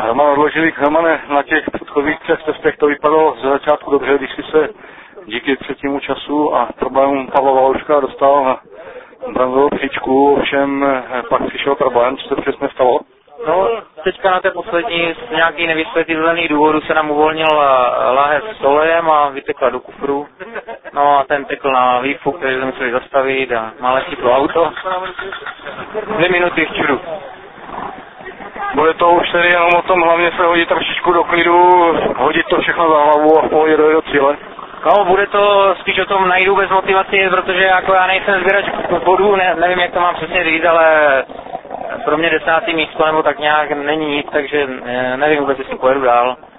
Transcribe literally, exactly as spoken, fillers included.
Roman Odložilík. Hermane, na těch předchozích třech testech to vypadalo ze začátku dobře, když si se díky třetímu času a problémům Pavla Valouška dostal na bronzovou příčku, ovšem pak přišel problém, co se přesně stalo? No, teďka na té poslední z nějakých nevysvětlitelných důvodů se nám uvolnil láhev s olejem a vytekla do kufru. No a ten tekl na výfuk, který jsme museli zastavit a mále chytlo auto. Dvě minuty v čudu. Bude to už tedy jenom o tom hlavně se hodit trošičku do klidu, hodit to všechno za hlavu a v pohodě dojít do cíle? No, bude to spíš o tom najít vůbec motivaci, protože jako já nejsem sběrač bodů, ne, nevím, jak to mám přesně říct, ale pro mě desátý místo nebo tak nějak není nic, takže nevím vůbec, jestli pojedu dál.